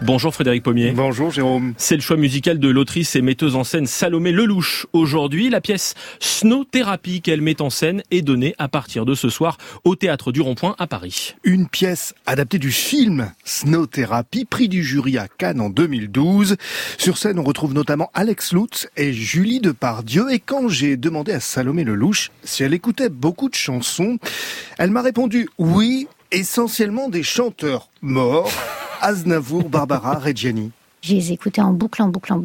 Bonjour Frédéric Pommier. Bonjour Jérôme. C'est le choix musical de l'autrice et metteuse en scène Salomé Lelouch. Aujourd'hui, la pièce Snow Therapy qu'elle met en scène est donnée à partir de ce soir au Théâtre du Rond-Point à Paris. Une pièce adaptée du film Snow Therapy, prix du jury à Cannes en 2012. Sur scène, on retrouve notamment Alex Lutz et Julie Depardieu. Et quand j'ai demandé à Salomé Lelouch si elle écoutait beaucoup de chansons, elle m'a répondu oui, essentiellement des chanteurs morts. Aznavour, Barbara, Reggiani. Je les écoutais en boucle.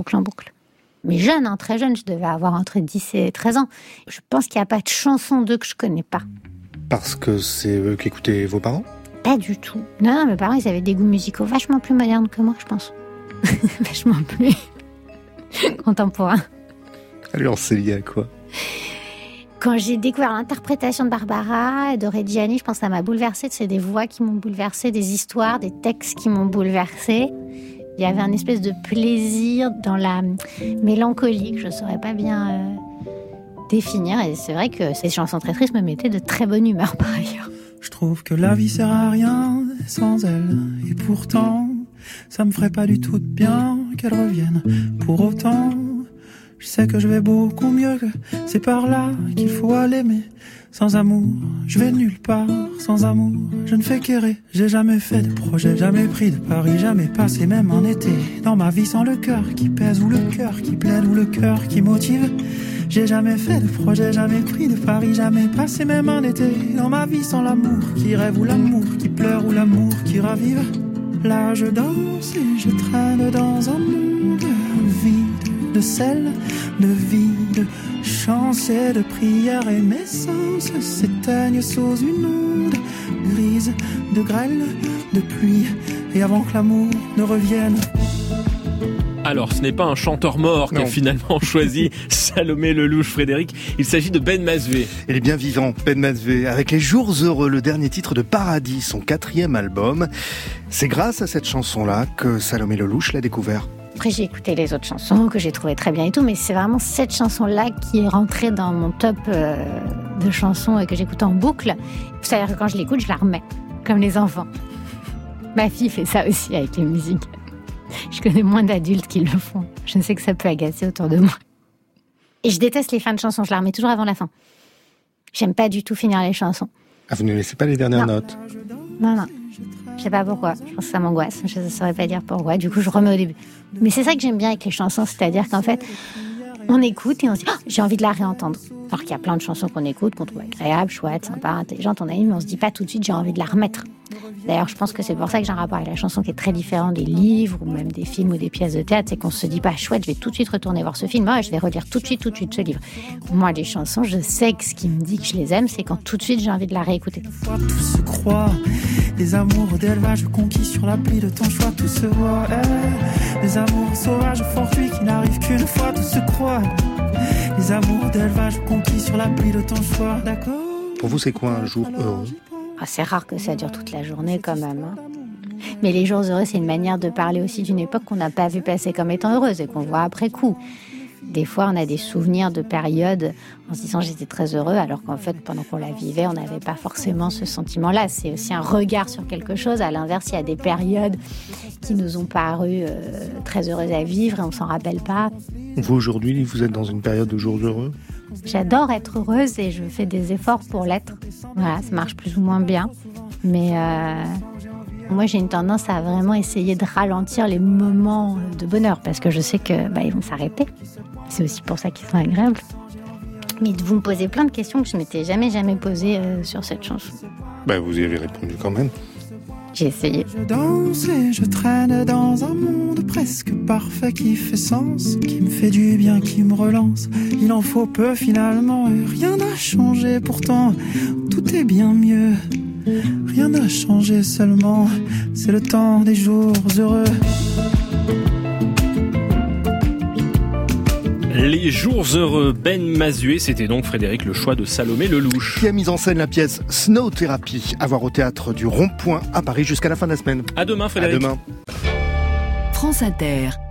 Mais jeune, très jeune, je devais avoir entre 10 et 13 ans. Je pense qu'il n'y a pas de chanson d'eux que je connais pas. Parce que c'est eux qu'écoutaient vos parents ? Pas du tout. Non, mes parents, ils avaient des goûts musicaux vachement plus modernes que moi, je pense. Vachement plus contemporains. Alors, c'est lié à quoi ? Quand j'ai découvert l'interprétation de Barbara et de Reggiani, je pense que ça m'a bouleversée. C'est des voix qui m'ont bouleversée, des histoires, des textes qui m'ont bouleversée. Il y avait un espèce de plaisir dans la mélancolie que je ne saurais pas bien définir. Et c'est vrai que ces chansons très tristes me mettaient de très bonne humeur par ailleurs. Je trouve que la vie sert à rien sans elle. Et pourtant, ça me ferait pas du tout de bien qu'elle revienne. Pour autant, je sais que je vais beaucoup mieux, que c'est par là qu'il faut aller, mais sans amour, je vais nulle part. Sans amour, je ne fais qu'errer. J'ai jamais fait de projet, jamais pris de pari, jamais passé même un été dans ma vie sans le cœur qui pèse, ou le cœur qui plaide, ou le cœur qui motive. J'ai jamais fait de projet, jamais pris de pari, jamais passé même un été dans ma vie sans l'amour qui rêve, ou l'amour qui pleure, ou l'amour qui ravive. Là je danse et je traîne dans un monde vide de sel, de vie, de chance et de prière, et mes sens s'éteignent sous une onde grise de grêle, de pluie, et avant que l'amour ne revienne. Alors, ce n'est pas un chanteur mort qu'a finalement choisi Salomé Lelouch, Frédéric. Il s'agit de Ben Mazoué. Il est bien vivant, Ben Mazoué, avec Les Jours Heureux, le dernier titre de Paradis, son 4e album. C'est grâce à cette chanson-là que Salomé Lelouch l'a découvert. Après, j'ai écouté les autres chansons que j'ai trouvées très bien et tout, mais c'est vraiment cette chanson-là qui est rentrée dans mon top de chansons que j'écoute en boucle. C'est-à-dire que quand je l'écoute, je la remets, comme les enfants. Ma fille fait ça aussi avec les musiques. Je connais moins d'adultes qui le font. Je sais que ça peut agacer autour de moi. Et je déteste les fins de chansons, je la remets toujours avant la fin. J'aime pas du tout finir les chansons. Ah, vous ne laissez pas les dernières notes ? Non. Je sais pas pourquoi. Je pense que ça m'angoisse. Je ne saurais pas dire pourquoi. Du coup, je remets au début. Mais c'est ça que j'aime bien avec les chansons. C'est-à-dire qu'en fait, on écoute et on se dit « j'ai envie de la réentendre ». Alors qu'il y a plein de chansons qu'on écoute, qu'on trouve agréables, chouettes, sympas, intelligentes, on a mais on se dit pas tout de suite « j'ai envie de la remettre ». D'ailleurs, je pense que c'est pour ça que j'ai un rapport avec la chanson qui est très différent des livres ou même des films ou des pièces de théâtre. C'est qu'on se dit pas « chouette, je vais tout de suite retourner voir ce film. Ouais, je vais relire tout de suite ce livre ». Moi, les chansons, je sais que ce qui me dit que je les aime, c'est quand tout de suite j'ai envie de la réécouter. Tout se croit, les amours d'élevage conquis sur la pluie de ton choix, tout se voit. Les amours sauvages fortuits qui n'arrivent qu'une fois, tout se croit. Les amours d'élevage conquis sur la pluie de ton choix, d'accord. Pour vous, c'est quoi un jour heureux ? C'est rare que ça dure toute la journée quand même. Mais les jours heureux, c'est une manière de parler aussi d'une époque qu'on n'a pas vu passer comme étant heureuse et qu'on voit après coup. Des fois, on a des souvenirs de périodes en se disant j'étais très heureux, alors qu'en fait, pendant qu'on la vivait, on n'avait pas forcément ce sentiment-là. C'est aussi un regard sur quelque chose. À l'inverse, il y a des périodes qui nous ont paru très heureuses à vivre et on ne s'en rappelle pas. Vous, aujourd'hui, vous êtes dans une période de jours heureux ? J'adore être heureuse et je fais des efforts pour l'être. Voilà, ça marche plus ou moins bien. Mais moi, j'ai une tendance à vraiment essayer de ralentir les moments de bonheur parce que je sais que ils vont s'arrêter. C'est aussi pour ça qu'ils sont agréables. Mais vous me posez plein de questions que je ne m'étais jamais posées sur cette chanson. Vous y avez répondu quand même. J'ai essayé. Je danse et je traîne dans un monde presque parfait qui fait sens, qui me fait du bien, qui me relance. Il en faut peu finalement et rien n'a changé pourtant. Tout est bien mieux. Rien n'a changé seulement. C'est le temps des jours heureux. Les Jours Heureux, Ben Mazoué, c'était donc Frédéric le choix de Salomé Lelouch. Qui a mis en scène la pièce Snow Therapy, à voir au Théâtre du Rond-Point à Paris jusqu'à la fin de la semaine. À demain Frédéric. À demain. France Inter.